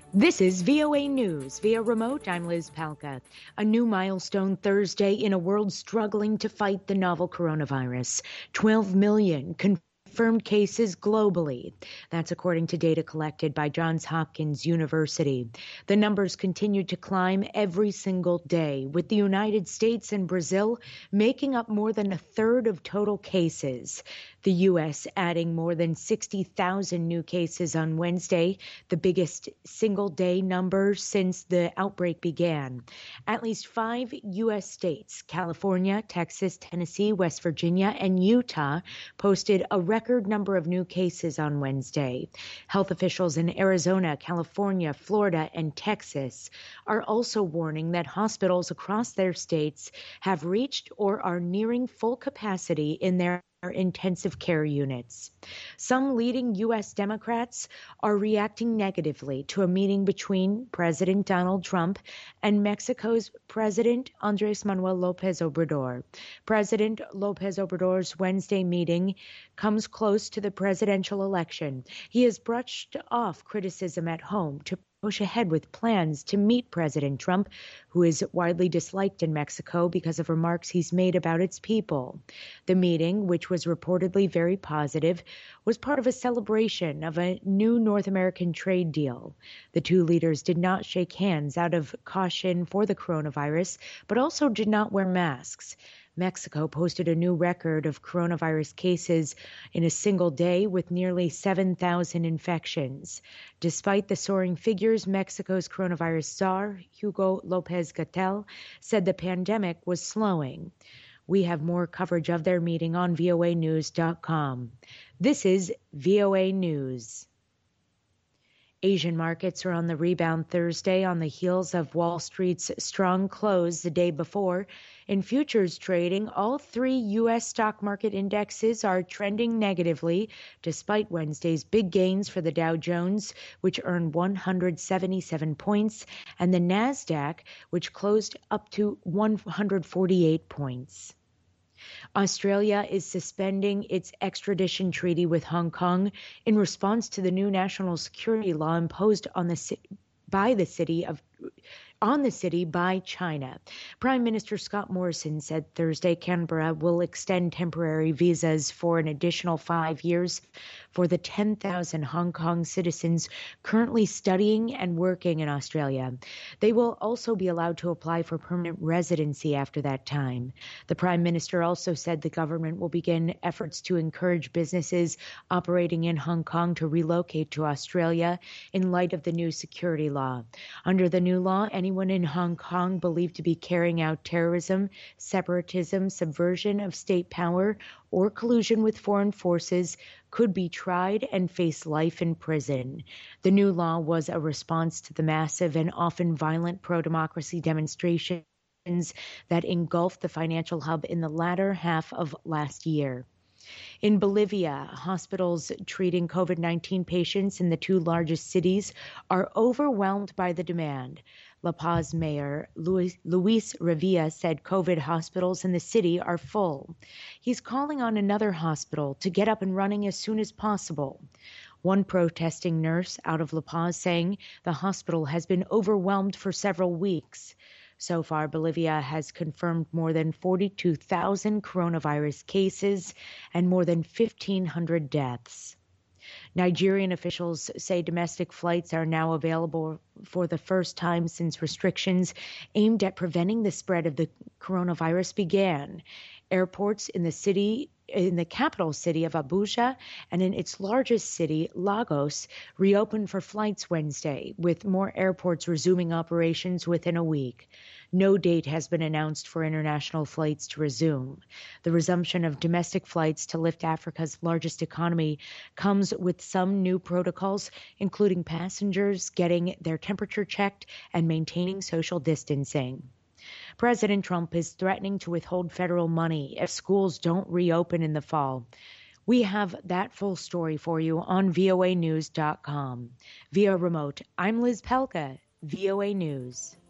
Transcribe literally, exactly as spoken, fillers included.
This is V O A News. Via remote, I'm Liz Palka. A new milestone Thursday in a world struggling to fight the novel coronavirus. twelve million confirmed cases globally. That's according to data collected by Johns Hopkins University. The numbers continue to climb every single day, with the United States and Brazil making up more than a third of total cases. The U S adding more than sixty thousand new cases on Wednesday, the biggest single-day number since the outbreak began. At least five U S states, California, Texas, Tennessee, West Virginia, and Utah, posted a record number of new cases on Wednesday. Health officials in Arizona, California, Florida, and Texas are also warning that hospitals across their states have reached or are nearing full capacity in their intensive care units. Some leading U S Democrats are reacting negatively to a meeting between President Donald Trump and Mexico's President Andrés Manuel López Obrador. President López Obrador's Wednesday meeting comes close to the presidential election. He has brushed off criticism at home to push ahead with plans to meet President Trump, who is widely disliked in Mexico because of remarks he's made about its people. The meeting, which was reportedly very positive, was part of a celebration of a new North American trade deal. The two leaders did not shake hands out of caution for the coronavirus, but also did not wear masks. Mexico posted a new record of coronavirus cases in a single day with nearly seven thousand infections. Despite the soaring figures, Mexico's coronavirus czar, Hugo Lopez-Gatell, said the pandemic was slowing. We have more coverage of their meeting on V O A news dot com. This is V O A News. Asian markets are on the rebound Thursday on the heels of Wall Street's strong close the day before. In futures trading, all three U S stock market indexes are trending negatively, despite Wednesday's big gains for the Dow Jones, which earned one hundred seventy-seven points, and the NASDAQ, which closed up to one hundred forty-eight points. Australia is suspending its extradition treaty with Hong Kong in response to the new national security law imposed on the by the city of on the city by China. Prime Minister Scott Morrison said Thursday Canberra will extend temporary visas for an additional five years for the ten thousand Hong Kong citizens currently studying and working in Australia. They will also be allowed to apply for permanent residency after that time. The Prime Minister also said the government will begin efforts to encourage businesses operating in Hong Kong to relocate to Australia in light of the new security law. Under the new law, any Anyone in Hong Kong believed to be carrying out terrorism, separatism, subversion of state power, or collusion with foreign forces could be tried and face life in prison. The new law was a response to the massive and often violent pro-democracy demonstrations that engulfed the financial hub in the latter half of last year. In Bolivia, hospitals treating COVID nineteen patients in the two largest cities are overwhelmed by the demand. La Paz Mayor Luis, Luis Revilla said COVID hospitals in the city are full. He's calling on another hospital to get up and running as soon as possible. One protesting nurse out of La Paz saying the hospital has been overwhelmed for several weeks. So far, Bolivia has confirmed more than forty-two thousand coronavirus cases and more than fifteen hundred deaths. Nigerian officials say domestic flights are now available for the first time since restrictions aimed at preventing the spread of the coronavirus began. Airports in the city in the capital city of Abuja and in its largest city, Lagos, reopened for flights Wednesday, with more airports resuming operations within a week. No date has been announced for international flights to resume. The resumption of domestic flights to lift Africa's largest economy comes with some new protocols, including passengers getting their temperature checked and maintaining social distancing. President Trump is threatening to withhold federal money if schools don't reopen in the fall. We have that full story for you on V O A news dot com. Via remote, I'm Liz Pelka, V O A News.